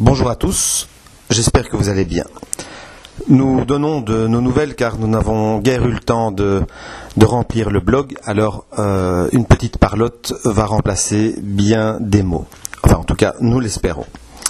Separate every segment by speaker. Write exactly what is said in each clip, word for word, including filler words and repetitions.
Speaker 1: Bonjour à tous, j'espère que vous allez bien. Nous donnons de nos nouvelles car nous n'avons guère eu le temps de, de remplir le blog, alors euh, une petite parlotte va remplacer bien des mots. Enfin, en tout cas, nous l'espérons.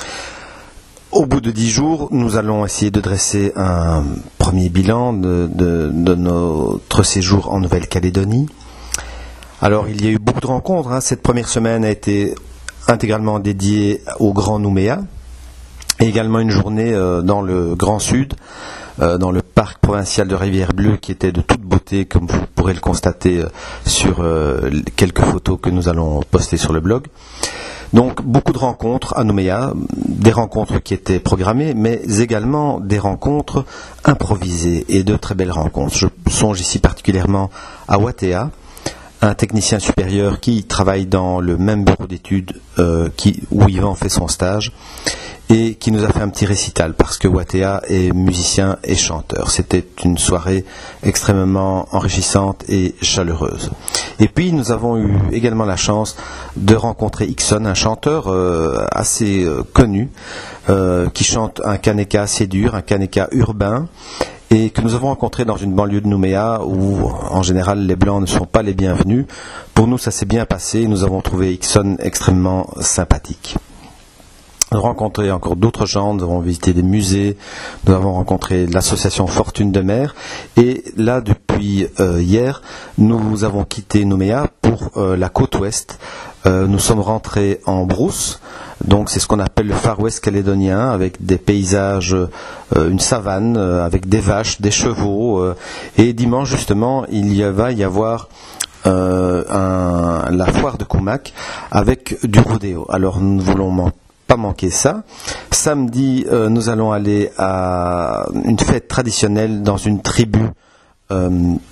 Speaker 1: Au bout de dix jours, nous allons essayer de dresser un premier bilan de, de, de notre séjour en Nouvelle-Calédonie. Alors, il y a eu beaucoup de rencontres. Hein. Cette première semaine a été intégralement dédiée au Grand Nouméa. Et également une journée euh, dans le Grand Sud, euh, dans le parc provincial de Rivière-Bleue, qui était de toute beauté, comme vous pourrez le constater euh, sur euh, quelques photos que nous allons poster sur le blog. Donc beaucoup de rencontres à Nouméa, des rencontres qui étaient programmées, mais également des rencontres improvisées et de très belles rencontres. Je songe ici particulièrement à Watea, un technicien supérieur qui travaille dans le même bureau d'études euh, qui, où Yvan fait son stage, et qui nous a fait un petit récital parce que Watea est musicien et chanteur. C'était une soirée extrêmement enrichissante et chaleureuse. Et puis nous avons eu également la chance de rencontrer Ixon, un chanteur euh, assez euh, connu, euh, qui chante un kaneka assez dur, un kaneka urbain, et que nous avons rencontré dans une banlieue de Nouméa où en général les blancs ne sont pas les bienvenus. Pour nous ça s'est bien passé, nous avons trouvé Ixon extrêmement sympathique. Nous avons rencontré encore d'autres gens, nous avons visité des musées, nous avons rencontré l'association Fortune de Mer, et là depuis euh, hier, nous avons quitté Nouméa pour euh, la côte ouest. Euh, nous sommes rentrés en brousse, donc c'est ce qu'on appelle le Far West calédonien, avec des paysages, euh, une savane, euh, avec des vaches, des chevaux, euh, et dimanche justement il y va y avoir euh, un, la foire de Koumak avec du rodéo. Alors nous ne voulons pas pas manquer ça. Samedi, euh, nous allons aller à une fête traditionnelle dans une tribu euh,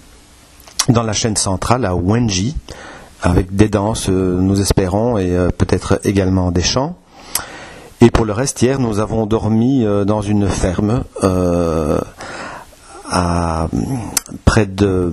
Speaker 1: dans la chaîne centrale à Wenji, avec des danses, euh, nous espérons, et euh, peut-être également des chants. Et pour le reste, hier, nous avons dormi euh, dans une ferme euh, à près de,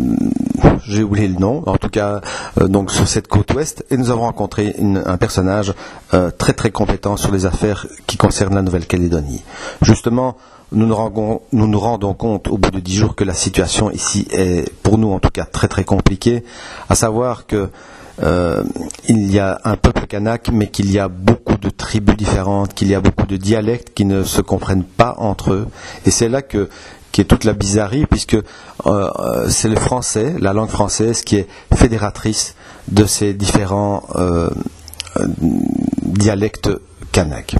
Speaker 1: j'ai oublié le nom, en tout cas euh, donc sur cette côte ouest, et nous avons rencontré une, un personnage euh, très très compétent sur les affaires qui concernent la Nouvelle-Calédonie. Justement, nous nous, rendons, nous nous rendons compte au bout de dix jours que la situation ici est, pour nous en tout cas, très très compliquée, à savoir que euh, il y a un peuple kanak, mais qu'il y a beaucoup de tribus différentes, qu'il y a beaucoup de dialectes qui ne se comprennent pas entre eux, et c'est là que qui est toute la bizarrerie, puisque euh, c'est le français, la langue française, qui est fédératrice de ces différents euh, euh, dialectes kanak.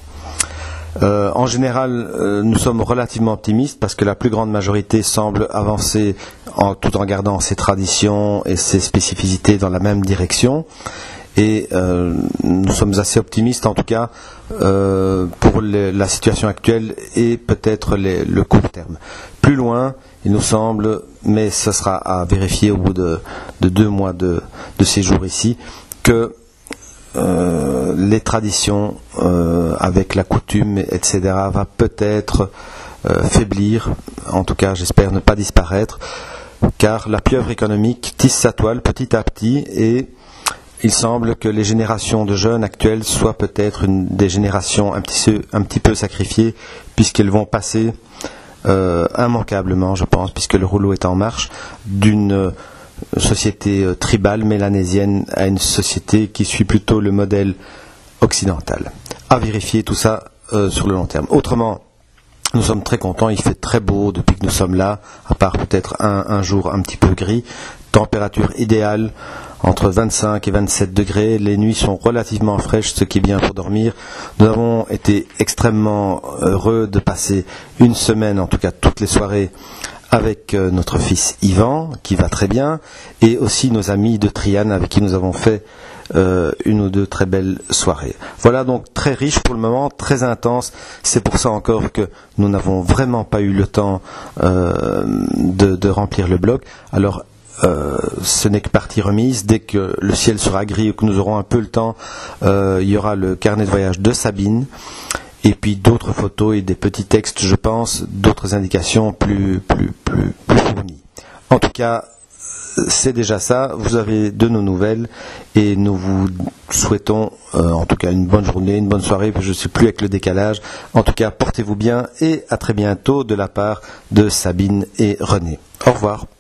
Speaker 1: Euh, en général, euh, nous sommes relativement optimistes parce que la plus grande majorité semble avancer en, tout en gardant ses traditions et ses spécificités dans la même direction. Et euh, nous sommes assez optimistes, en tout cas, euh, pour les, la situation actuelle et peut-être les, le court terme. Plus loin, il nous semble, mais ce sera à vérifier au bout de, de deux mois de, de séjour ici, que euh, les traditions euh, avec la coutume, et cetera, va peut-être euh, faiblir, en tout cas j'espère ne pas disparaître, car la pieuvre économique tisse sa toile petit à petit, et il semble que les générations de jeunes actuelles soient peut-être une des générations un petit peu, un petit peu sacrifiées, puisqu'elles vont passer euh, immanquablement, je pense, puisque le rouleau est en marche, d'une euh, société euh, tribale mélanésienne à une société qui suit plutôt le modèle occidental. À vérifier tout ça euh, sur le long terme. Autrement, nous sommes très contents, il fait très beau depuis que nous sommes là, à part peut-être un, un jour un petit peu gris. Température idéale, entre vingt-cinq et vingt-sept degrés, les nuits sont relativement fraîches, ce qui est bien pour dormir. Nous avons été extrêmement heureux de passer une semaine, en tout cas toutes les soirées, avec euh, notre fils Yvan, qui va très bien, et aussi nos amis de Trianne, avec qui nous avons fait euh, une ou deux très belles soirées. Voilà donc très riche pour le moment, très intense. C'est pour ça encore que nous n'avons vraiment pas eu le temps euh, de, de remplir le blog. Alors, Euh, ce n'est que partie remise. Dès que le ciel sera gris et que nous aurons un peu le temps, euh, il y aura le carnet de voyage de Sabine, et puis d'autres photos et des petits textes, je pense, d'autres indications plus, plus, plus, plus fournies. En tout cas, c'est déjà ça, vous avez de nos nouvelles et nous vous souhaitons euh, en tout cas une bonne journée, une bonne soirée, je ne sais plus avec le décalage. En tout cas, portez-vous bien et à très bientôt de la part de Sabine et René. Au revoir.